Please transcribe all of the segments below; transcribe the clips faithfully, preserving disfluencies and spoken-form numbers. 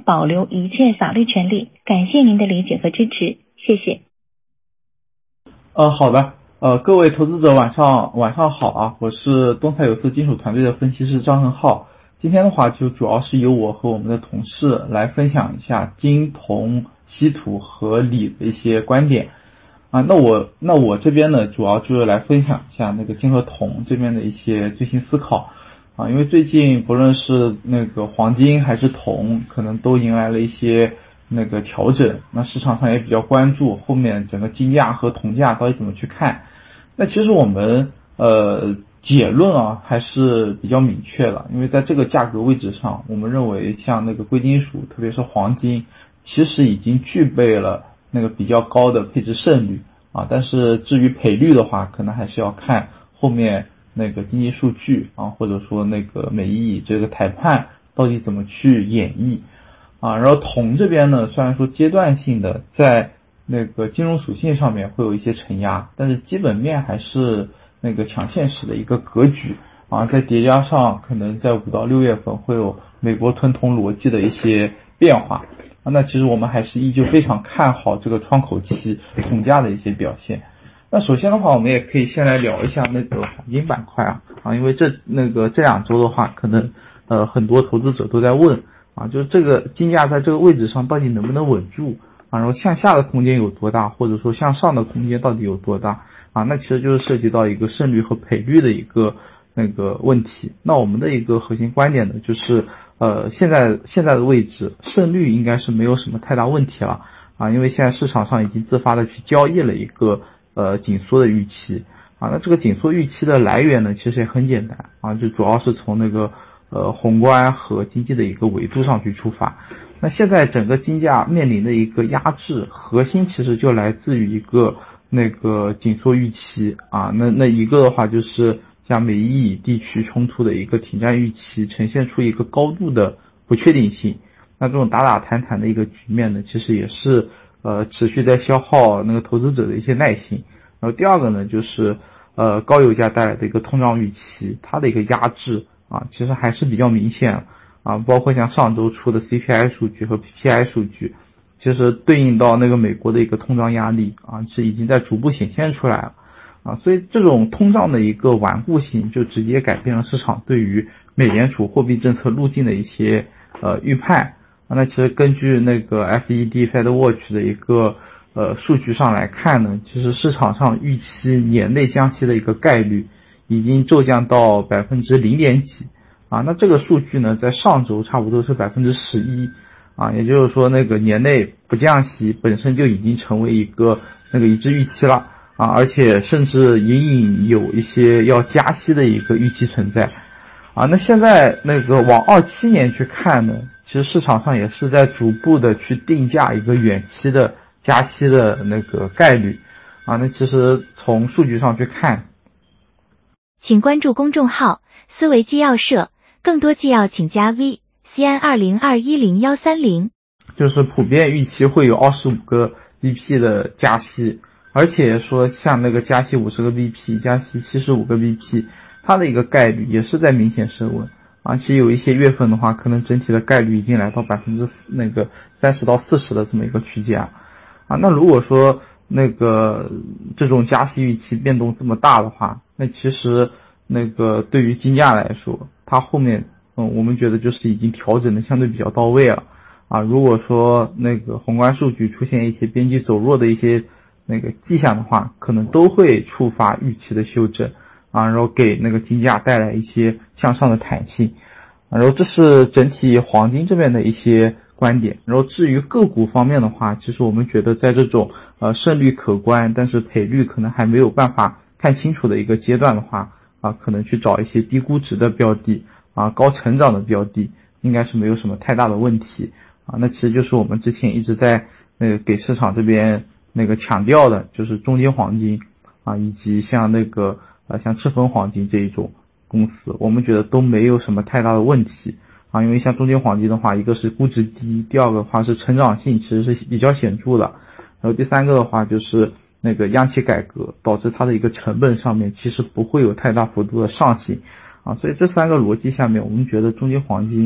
保留一切法律权利。感谢您的理解和支持，谢谢。 呃，好的，呃，各位投资者晚上晚上好啊，我是东财有色金属团队的分析师张恒浩。今天的话就主要是由我和我们的同事来分享一下金、铜、稀土和锂的一些观点啊。那我那我这边呢，主要就是来分享一下那个金和铜这边的一些最新思考啊。因为最近不论是那个黄金还是铜，可能都迎来了一些那个调整，那市场上也比较关注后面整个金价和铜价到底怎么去看。那其实我们呃结论啊还是比较明确的，因为在这个价格位置上，我们认为像那个贵金属，特别是黄金，其实已经具备了那个比较高的配置胜率啊。但是至于赔率的话，可能还是要看后面那个经济数据啊，或者说那个美意这个谈判到底怎么去演绎啊。然后铜这边呢，虽然说阶段性的在那个金融属性上面会有一些承压，但是基本面还是那个强现实的一个格局啊。再叠加上可能在五到六月份会有美国吞铜逻辑的一些变化啊，那其实我们还是依旧非常看好这个窗口期铜价的一些表现。那首先的话，我们也可以先来聊一下那个黄金板块啊啊，因为这那个这两周的话，可能呃很多投资者都在问啊，就是这个金价在这个位置上到底能不能稳住啊，然后向下的空间有多大，或者说向上的空间到底有多大啊？那其实就是涉及到一个胜率和赔率的一个那个问题。那我们的一个核心观点呢，就是呃现在现在的位置胜率应该是没有什么太大问题了啊，因为现在市场上已经自发的去交易了一个呃紧缩的预期啊。那这个紧缩预期的来源呢，其实也很简单啊，就主要是从那个呃宏观和经济的一个维度上去出发。那现在整个金价面临的一个压制，核心其实就来自于一个那个紧缩预期啊。那那一个的话就是像美伊地区冲突的一个停战预期呈现出一个高度的不确定性。那这种打打谈谈的一个局面呢，其实也是呃持续在消耗那个投资者的一些耐心。然后第二个呢，就是呃高油价带来的一个通胀预期，它的一个压制啊，其实还是比较明显啊，包括像上周出的 C P I 数据和 P P I 数据，其实对应到那个美国的一个通胀压力啊，是已经在逐步显现出来了啊。所以这种通胀的一个顽固性，就直接改变了市场对于美联储货币政策路径的一些呃预判啊。那其实根据那个 F E D Fed Watch 的一个呃数据上来看呢，其实市场上预期年内降息的一个概率已经骤降到百分之零点几啊。那这个数据呢，在上周差不多是百分之十一啊，也就是说那个年内不降息本身就已经成为一个那个一致预期了啊，而且甚至隐隐有一些要加息的一个预期存在啊。那现在那个往二七年去看呢，其实市场上也是在逐步的去定价一个远期的加息的那个概率啊。那其实从数据上去看， 请关注公众号思维纪要社，更多纪要请加 V C N 二零二一零一三零。 就是普遍预期会有二十五个 B P 的加息，而且说像那个加息五十个 B P， 加息七十五个 B P， 它的一个概率也是在明显升温，而且有一些月份的话，可能整体的概率已经来到百分之那个三十到四十的这么一个区间啊。那如果说那个这种加息预期变动这么大的话，那其实那个对于金价来说，它后面嗯我们觉得就是已经调整的相对比较到位了啊。如果说那个宏观数据出现一些边际走弱的一些那个迹象的话，可能都会触发预期的修正啊，然后给那个金价带来一些向上的弹性啊。然后这是整体黄金这边的一些观点。然后至于个股方面的话，其实我们觉得在这种呃胜率可观，但是赔率可能还没有办法看清楚的一个阶段的话啊，可能去找一些低估值的标的啊，高成长的标的，应该是没有什么太大的问题啊。那其实就是我们之前一直在那个给市场这边那个强调的，就是中间黄金啊，以及像那个呃像赤峰黄金这一种公司，我们觉得都没有什么太大的问题啊。因为像中间黄金的话，一个是估值低，第二个的话是成长性其实是比较显著的，然后第三个的话就是那个央企改革导致它的一个成本上面其实不会有太大幅度的上行啊。所以这三个逻辑下面，我们觉得中间黄金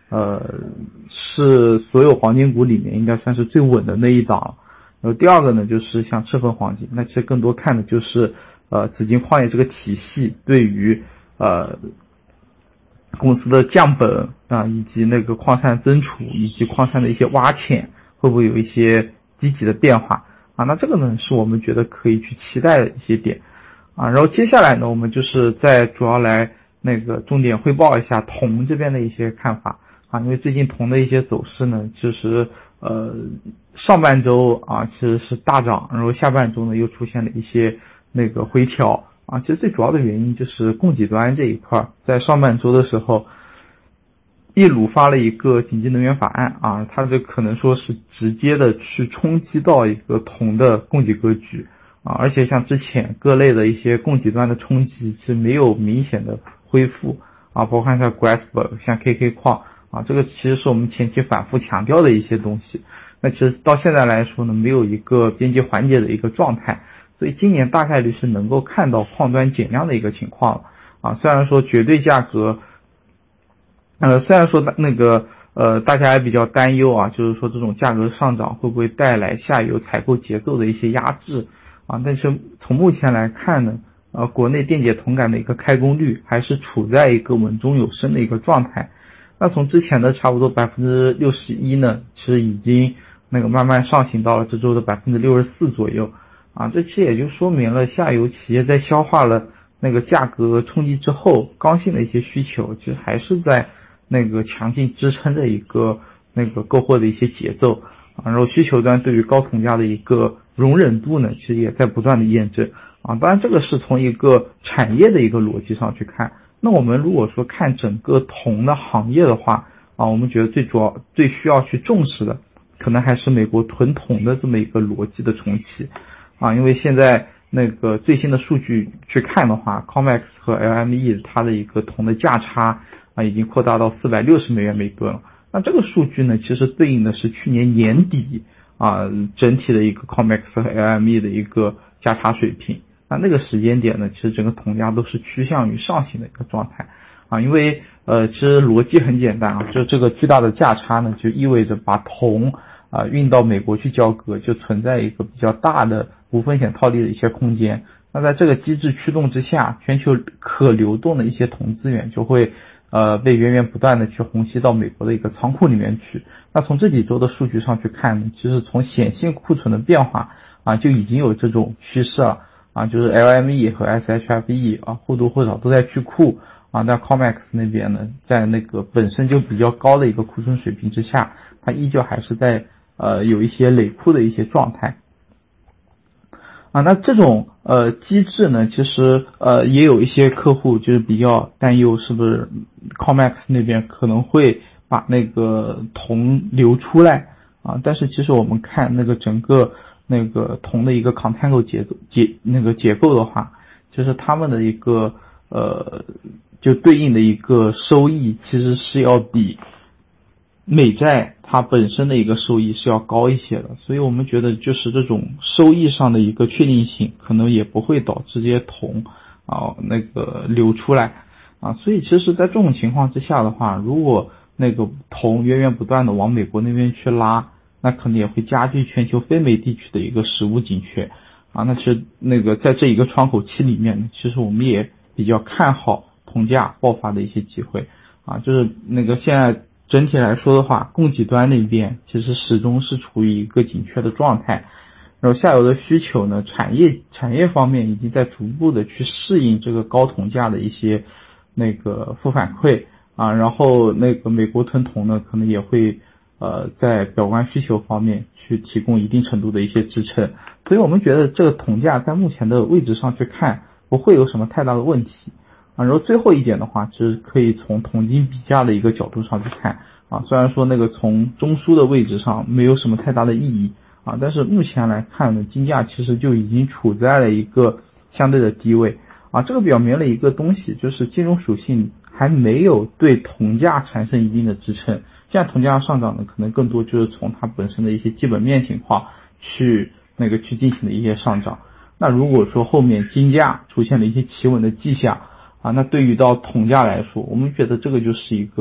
呃是所有黄金股里面应该算是最稳的那一档。然后第二个呢就是像赤峰黄金，那其实更多看的就是呃紫金矿业这个体系对于呃公司的降本啊，以及那个矿产增储以及矿产的一些挖潜会不会有一些积极的变化啊？那这个呢是我们觉得可以去期待的一些点啊。然后接下来呢，我们就是再主要来那个重点汇报一下铜这边的一些看法啊，因为最近铜的一些走势呢，其实呃上半周啊其实是大涨，然后下半周呢又出现了一些那个回调啊。其实最主要的原因就是供给端这一块，在上半周的时候，秘鲁发了一个紧急能源法案啊，它这可能说是直接的去冲击到一个铜的供给格局啊，而且像之前各类的一些供给端的冲击是没有明显的恢复啊，包括像 Grasberg 像 K K 矿啊，这个其实是我们前期反复强调的一些东西。那其实到现在来说呢，没有一个边际缓解的一个状态，所以今年大概率是能够看到矿端减量的一个情况啊。虽然说绝对价格，呃，虽然说那个呃大家也比较担忧啊，就是说这种价格上涨会不会带来下游采购结构的一些压制啊，但是从目前来看呢，呃，国内电解铜杆的一个开工率还是处在一个稳中有升的一个状态。那从之前的差不多 百分之六十一 呢，其实已经那个慢慢上行到了这周的 百分之六十四 左右啊，这其实也就说明了下游企业在消化了那个价格冲击之后，刚性的一些需求其实还是在那个强劲支撑的一个那个购货的一些节奏啊，然后需求端对于高铜价的一个容忍度呢，其实也在不断的验证啊。当然这个是从一个产业的一个逻辑上去看，那我们如果说看整个铜的行业的话啊，我们觉得最主要最需要去重视的可能还是美国囤铜的这么一个逻辑的重启啊，因为现在那个最新的数据去看的话 ，COMEX 和 L M E 它的一个铜的价差啊已经扩大到四百六十美元每吨了。那这个数据呢，其实对应的是去年年底啊整体的一个 COMEX 和 L M E 的一个价差水平。那那个时间点呢，其实整个铜价都是趋向于上行的一个状态啊，因为呃其实逻辑很简单啊，就这个巨大的价差呢，就意味着把铜啊运到美国去交割，就存在一个比较大的无风险套利的一些空间。那在这个机制驱动之下，全球可流动的一些铜资源就会呃被源源不断的去虹吸到美国的一个仓库里面去。那从这几周的数据上去看呢，其实从显性库存的变化啊就已经有这种趋势了啊，就是 L M E 和 S H F E 啊或多或少都在去库啊，但 COMEX 那边呢，在那个本身就比较高的一个库存水平之下，它依旧还是在呃有一些累库的一些状态啊。那这种呃机制呢，其实呃也有一些客户就是比较担忧，是不是 COMEX 那边可能会把那个铜流出来啊？但是其实我们看那个整个那个铜的一个 contango 结构结那个结构的话，就是他们的一个呃就对应的一个收益其实是要比美债它本身的一个收益是要高一些的，所以我们觉得就是这种收益上的一个确定性可能也不会导致这些铜啊那个流出来啊。所以其实在这种情况之下的话，如果那个铜源源不断的往美国那边去拉，那可能也会加剧全球非美地区的一个食物紧缺啊。那其实那个在这一个窗口期里面呢，其实我们也比较看好铜价爆发的一些机会啊。就是那个现在整体来说的话，供给端那边其实始终是处于一个紧缺的状态，然后下游的需求呢，产业产业方面已经在逐步的去适应这个高铜价的一些那个负反馈啊，然后那个美国囤铜呢，可能也会呃在表观需求方面去提供一定程度的一些支撑，所以我们觉得这个铜价在目前的位置上去看不会有什么太大的问题啊。然后最后一点的话，其实可以从铜金比价的一个角度上去看啊，虽然说那个从中枢的位置上没有什么太大的意义啊，但是目前来看呢，金价其实就已经处在了一个相对的低位啊，这个表明了一个东西，就是金融属性还没有对铜价产生一定的支撑。现在铜价上涨呢，可能更多就是从它本身的一些基本面情况去那个去进行的一些上涨。那如果说后面金价出现了一些企稳的迹象啊，那对于到铜价来说，我们觉得这个就是一个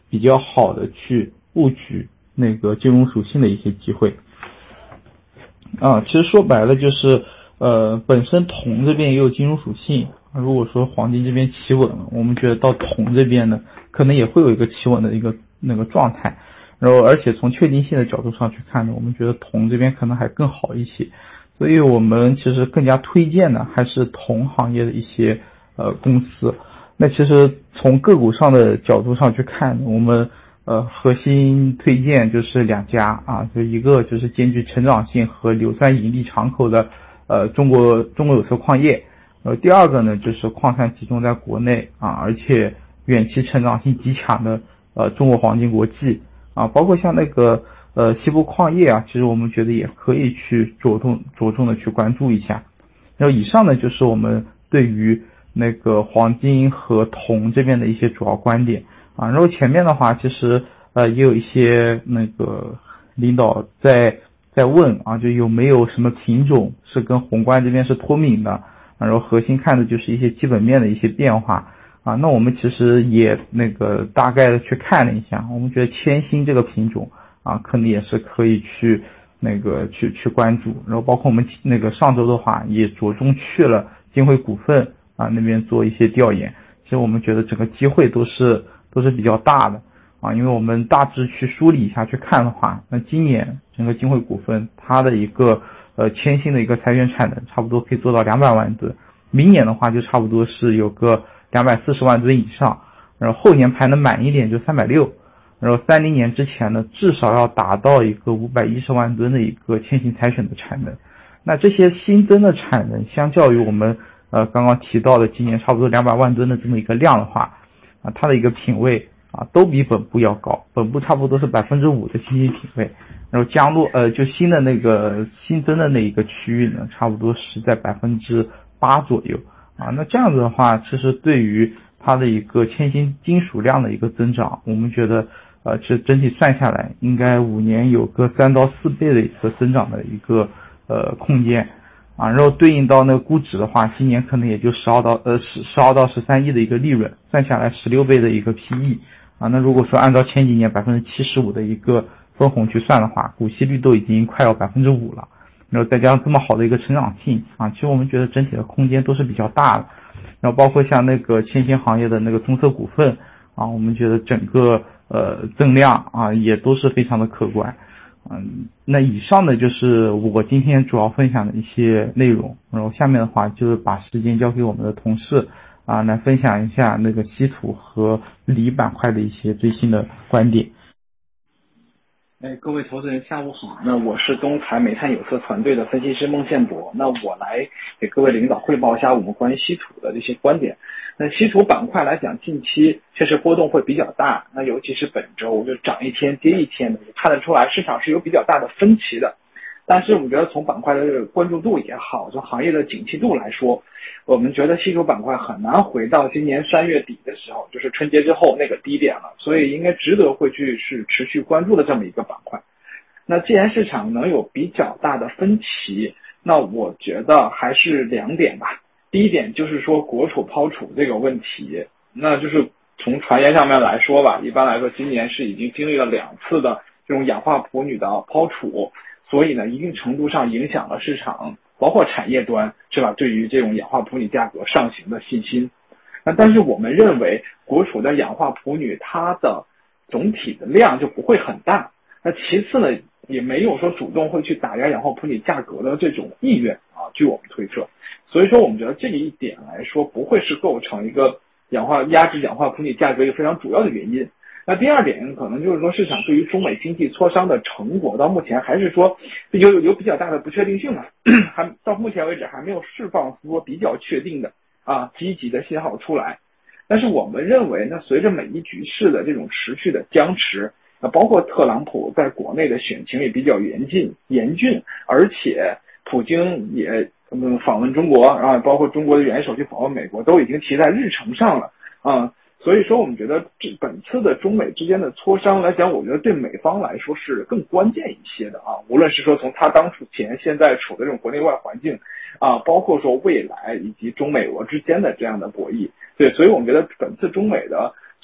比较好的去布局那个金融属性的一些机会。啊，其实说白了就是呃，本身铜这边也有金融属性，如果说黄金这边企稳了，我们觉得到铜这边呢，可能也会有一个企稳的一个那个状态。然后，而且从确定性的角度上去看呢，我们觉得铜这边可能还更好一些，所以我们其实更加推荐的还是铜行业的一些呃公司。那其实从个股上的角度上去看，我们呃核心推荐就是两家啊，就一个就是兼具成长性和硫酸盈利敞口的呃中国中国有色矿业，呃第二个呢就是矿产集中在国内啊，而且远期成长性极强的呃中国黄金国际。啊，包括像那个呃西部矿业啊，其实我们觉得也可以去着重着重的去关注一下。然后以上呢就是我们对于那个黄金和铜这边的一些主要观点啊。然后前面的话其实呃也有一些那个领导在在问啊，就有没有什么品种是跟宏观这边是脱敏的，然后核心看的就是一些基本面的一些变化。啊，那我们其实也那个大概的去看了一下，我们觉得铅锌这个品种啊，可能也是可以去那个去去关注。然后包括我们那个上周的话，也着重去了金汇股份啊那边做一些调研。其实我们觉得整个机会都是都是比较大的啊，因为我们大致去梳理一下去看的话，那今年整个金汇股份它的一个呃铅锌的一个采选产能差不多可以做到两百万吨，明年的话就差不多是有个两百四十万吨以上，然后后年排能满一点就三百六十，然后三零年之前呢，至少要达到一个五百一十万吨的一个铅锌采选的产能。那这些新增的产能，相较于我们呃刚刚提到的今年差不多两百万吨的这么一个量的话，啊，它的一个品位啊都比本部要高，本部差不多是百分之五的新兴品位，然后江洛呃就新的那个新增的那一个区域呢，差不多是在百分之八左右。啊，那这样子的话，其实对于它的一个铅锌金属量的一个增长，我们觉得，呃，其实整体算下来，应该五年有个三到四倍的一个增长的一个呃空间，啊，然后对应到那个估值的话，今年可能也就十二到呃十十二到十三亿的一个利润，算下来十六倍的一个 P E， 啊，那如果说按照前几年百分之七十五的一个分红去算的话，股息率都已经快要百分之五了。然后再加上这么好的一个成长性啊，其实我们觉得整体的空间都是比较大的。然后包括像那个铅锌行业的那个中色股份啊，我们觉得整个呃增量啊也都是非常的可观。嗯，那以上呢就是我今天主要分享的一些内容。然后下面的话就是把时间交给我们的同事啊，来分享一下那个稀土和锂板块的一些最新的观点。 哎，各位投资人下午好，那我是东财煤炭有色团队的分析师孟宪博，那我来给各位领导汇报一下我们关于稀土的这些观点。那稀土板块来讲，近期确实波动会比较大，那尤其是本周就涨一天跌一天的，也看得出来市场是有比较大的分歧的。但是我们觉得从板块的关注度也好，从行业的景气度来说，我们觉得稀土板块很难回到今年三月底的时候，就是春节之后那个低点了，所以应该值得会去是持续关注的这么一个板块。那既然市场能有比较大的分歧，那我觉得还是两点吧。第一点就是说国储抛储这个问题，那就是从传言上面来说吧，一般来说今年是已经经历了两次的这种氧化钋铝的抛储，所以呢一定程度上影响了市场包括产业端是吧对于这种氧化钋铝价格上行的信心。那但是我们认为国储的氧化钋铝它的总体的量就不会很大，那其次呢也没有说主动会去打压氧化钋铝价格的这种意愿啊，据我们推测。所以说我们觉得这一点来说不会是构成一个氧化压制氧化钋铝价格一个非常主要的原因。那第二点可能就是说市场对于中美经济磋商的成果到目前还是说有有比较大的不确定性嘛，还到目前为止还没有释放出比较确定的啊积极的信号出来。但是我们认为呢，随着美伊局势的这种持续的僵持，啊包括特朗普在国内的选情也比较严峻严峻，而且普京也嗯访问中国，然后包括中国的元首去访问美国都已经提在日程上了啊。所以说我们觉得这本次的中美之间的磋商来讲，我觉得对美方来说是更关键一些的啊，无论是说从他当初前现在处的这种国内外环境啊，包括说未来以及中美俄之间的这样的博弈。对，所以我们觉得本次中美的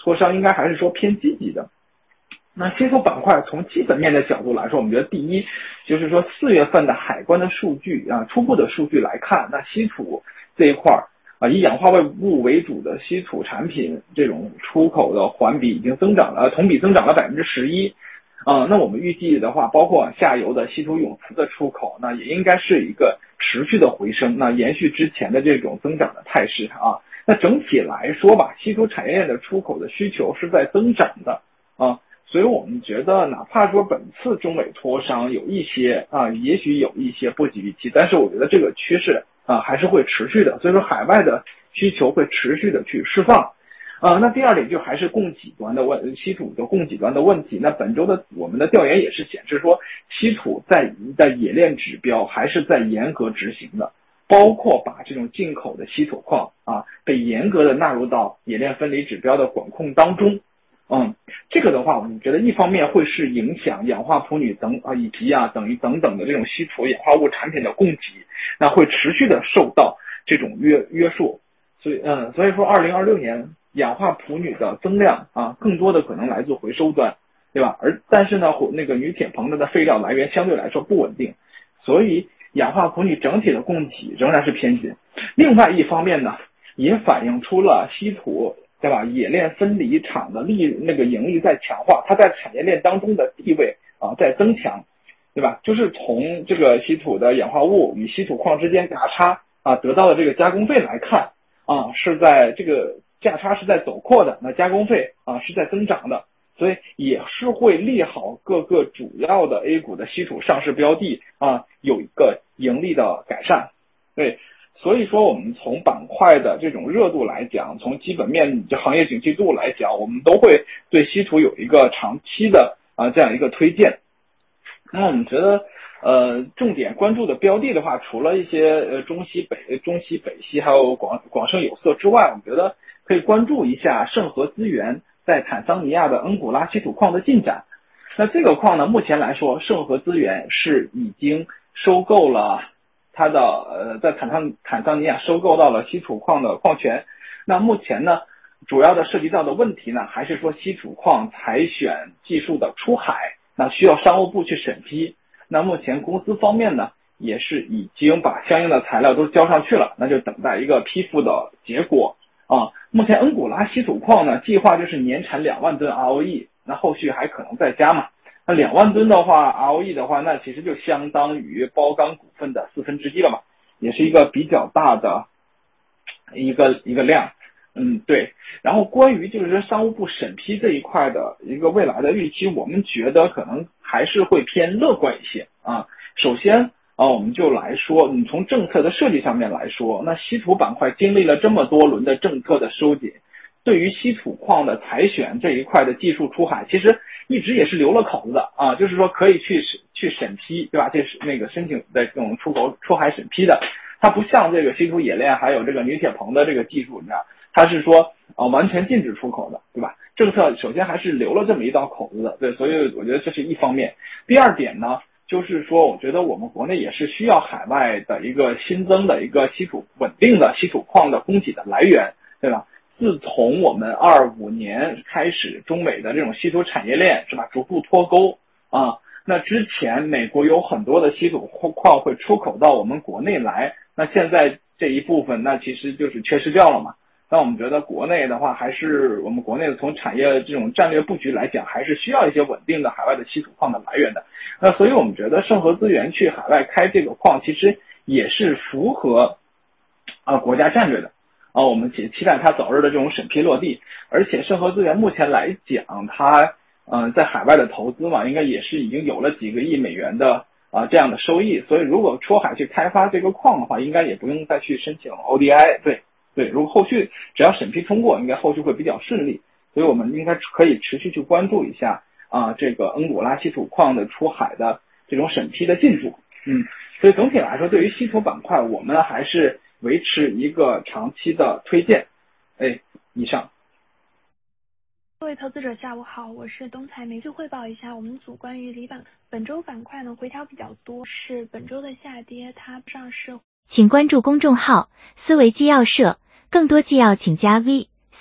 磋商应该还是说偏积极的。那稀土板块从基本面的角度来说，我们觉得第一就是说四月份的海关的数据啊，初步的数据来看，那稀土这一块啊，以氧化物为主的稀土产品这种出口的环比已经增长了，同比增长了百分之十一。啊，那我们预计的话，包括下游的稀土永磁的出口，那也应该是一个持续的回升，那延续之前的这种增长的态势啊。那整体来说吧，稀土产业链的出口的需求是在增长的啊。所以我们觉得，哪怕说本次中美磋商有一些啊，也许有一些不及预期，但是我觉得这个趋势啊还是会持续的。所以说，海外的需求会持续的去释放。啊，那第二点就还是供给端的问，稀土的供给端的问题。那本周的我们的调研也是显示说，稀土在的冶炼指标还是在严格执行的，包括把这种进口的稀土矿啊，被严格的纳入到冶炼分离指标的管控当中。嗯，这个的话，我们觉得一方面会是影响氧化钋铝等啊以及啊等于等等的这种稀土氧化物产品的供给，那会持续的受到这种约约束。所以嗯，所以说二零二六年氧化钋铝的增量啊，更多的可能来自回收端，对吧？而但是呢，那个铝铁硼的废料来源相对来说不稳定，所以氧化钋铝整体的供给仍然是偏紧。另外一方面呢，也反映出了稀土，对吧？冶炼分离厂的利那个盈利在强化，它在产业链当中的地位啊在增强，对吧？就是从这个稀土的氧化物与稀土矿之间价差啊得到的这个加工费来看啊，是在这个价差是在走扩的，那加工费啊是在增长的，所以也是会利好各个主要的 A 股的稀土上市标的啊有一个盈利的改善。对，所以说我们从板块的这种热度来讲，从基本面行业景气度来讲，我们都会对稀土有一个长期的啊这样一个推荐。那么我们觉得呃重点关注的标的的话，除了一些呃中西北中西北西还有广广盛有色之外，我们觉得可以关注一下盛和资源在坦桑尼亚的恩古拉稀土矿的进展。那这个矿呢，目前来说，盛和资源是已经收购了它的呃，在坦桑坦桑尼亚收购到了稀土矿的矿权。那目前呢，主要的涉及到的问题呢，还是说稀土矿采选技术的出海，那需要商务部去审批。那目前公司方面呢，也是已经把相应的材料都交上去了，那就等待一个批复的结果啊。目前恩古拉稀土矿呢，计划就是年产两万吨 R O E， 那后续还可能再加嘛。那两万吨的话 R O E 的话，那其实就相当于包钢股份的四分之一了嘛，也是一个比较大的一个一个量。嗯，对。然后关于就是说商务部审批这一块的一个未来的预期，我们觉得可能还是会偏乐观一些啊。首先啊，我们就来说，你从政策的设计上面来说，那稀土板块经历了这么多轮的政策的收紧，对于稀土矿的采选这一块的技术出海，其实一直也是留了口子的啊，就是说可以去去审批，对吧？这是那个申请的这种出口出海审批的，它不像这个稀土冶炼还有这个铝铁硼的这个技术，你知道，它是说啊完全禁止出口的，对吧？政策首先还是留了这么一道口子的，对，所以我觉得这是一方面。第二点呢，就是说我觉得我们国内也是需要海外的一个新增的一个稀土稳定的稀土矿的供给的来源，对吧？自从我们二五年开始，中美的这种稀土产业链是吧，逐步脱钩啊。那之前美国有很多的稀土矿会出口到我们国内来，那现在这一部分那其实就是缺失掉了嘛。那我们觉得国内的话，还是我们国内的从产业这种战略布局来讲，还是需要一些稳定的海外的稀土矿的来源的。那所以我们觉得盛和资源去海外开这个矿，其实也是符合啊国家战略的。啊，我们也期待它早日的这种审批落地，而且盛和资源目前来讲，它嗯、呃、在海外的投资嘛，应该也是已经有了几个亿美元的啊这样的收益，所以如果出海去开发这个矿的话，应该也不用再去申请 O D I， 对对，如果后续只要审批通过，应该后续会比较顺利，所以我们应该可以持续去关注一下啊这个恩古拉稀土矿的出海的这种审批的进度。嗯，所以总体来说，对于稀土板块，我们还是维持一个长期的推荐。哎，以上。 各位投资者下午好，我是东财媒。就汇报一下我们组关于锂板本周板块呢回调比较多，是本周的下跌，它上市。 请关注公众号思维纪要社，更多纪要请加 V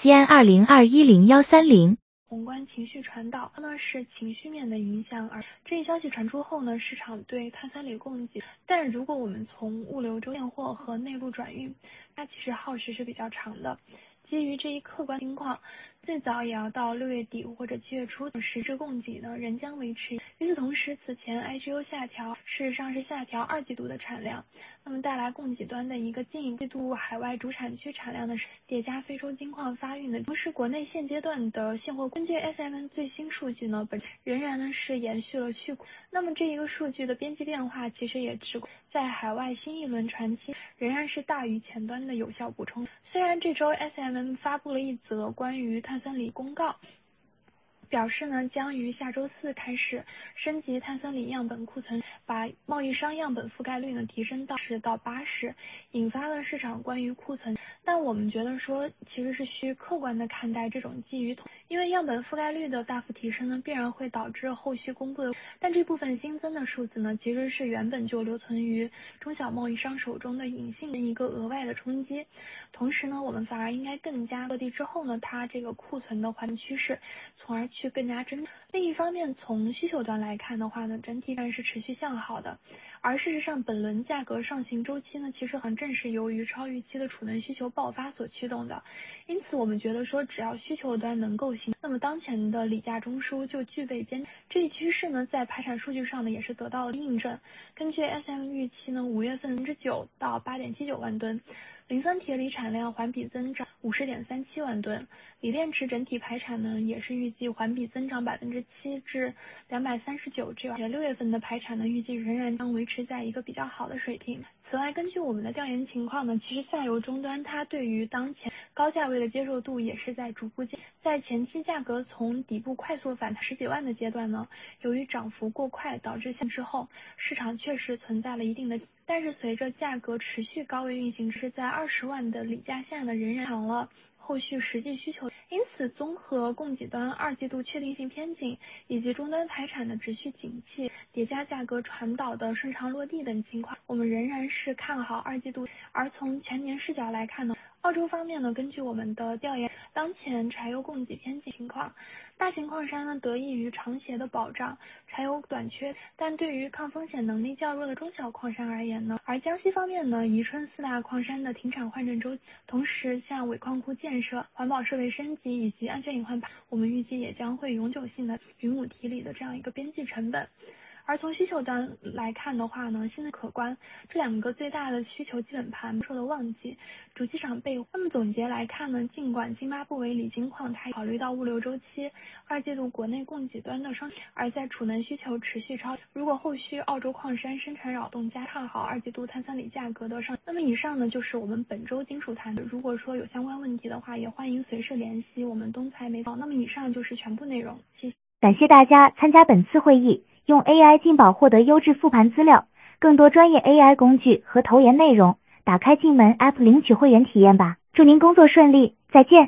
西安二零二一零幺三零。 宏观情绪传导呢是情绪面的影响，而这一消息传出后呢，市场对碳酸锂供给，但如果我们从物流周现货和内陆转运，它其实耗时是比较长的。基于这一客观情况，最早也要到六月底或者七月初的实质供给呢仍将维持。与此同时，此前 I G O 下调，事实上是下调二季度的产量，那么带来供给端的一个进一步度海外主产区产量的叠加非洲金矿发运的，同时国内现阶段的现货根据 S M N 最新数据呢，本仍然呢是延续了去库。那么这一个数据的边际变化其实也指在海外新一轮船期仍然是大于前端的有效补充。虽然这周 S M N 发布了一则关于碳酸锂公告，表示呢将于下周四开始升级碳酸锂样本库存，把贸易商样本覆盖率呢提升到十到八十，引发了市场关于库存。但我们觉得说其实是需客观的看待这种基于，因为样本覆盖率的大幅提升呢，必然会导致后续公布的，但这部分新增的数字呢，其实是原本就留存于中小贸易商手中的隐性的一个额外的冲击。同时呢，我们反而应该更加落地之后呢，它这个库存的缓趋势，从而去更加真。另一方面，从需求端来看的话呢，整体上是持续向好的。而事实上，本轮价格上行周期呢，其实很正是由于超预期的储能需求爆发所驱动的。因此，我们觉得说，只要需求端能够行，那么当前的锂价中枢就具备坚这一趋势呢，在排产数据上呢，也是得到了印证。根据 S M 预期呢，五月份百分之九到八点七九万吨。磷酸铁锂产量环比增长五十点三七万吨，锂电池整体排产呢也是预计环比增长百分之七至两百三十九 G， 且六月份的排产呢预计仍然将维持在一个比较好的水平。此外，根据我们的调研情况呢，其实下游终端它对于当前高价位的接受度也是在逐步减，在前期价格从底部快速反弹十几万的阶段呢，由于涨幅过快导致向之后，市场确实存在了一定的。但是随着价格持续高位运行，是在二十万的锂价下呢，仍然长了后续实际需求。因此，综合供给端二季度确定性偏紧，以及终端排产的持续景气，叠加价格传导的顺畅落地等情况，我们仍然是看好二季度。而从全年视角来看呢，澳洲方面呢，根据我们的调研，当前柴油供给偏紧情况，大型矿山呢得益于长协的保障，柴油短缺，但对于抗风险能力较弱的中小矿山而言呢，而江西方面呢，宜春四大矿山的停产换证周期，同时像尾矿库建设、环保设备升级以及安全隐患，我们预计也将会永久性的云母提锂的这样一个边际成本。而从需求端来看的话呢，现在可观，这两个最大的需求基本盘受的旺季，主机厂备。那么总结来看呢，尽管津巴布韦锂金矿它考虑到物流周期，二季度国内供给端的双，而在储能需求持续超，如果后续澳洲矿山生产扰动加看好二季度碳酸锂价格的上。那么以上呢就是我们本周金属谈的，如果说有相关问题的话，也欢迎随时联系我们东财媒报。那么以上就是全部内容，谢谢。 感谢大家参加本次会议。用 A I 进宝获得优质复盘资料，更多专业 A I 工具和投研内容，打开进门 App 领取会员体验吧。祝您工作顺利，再见。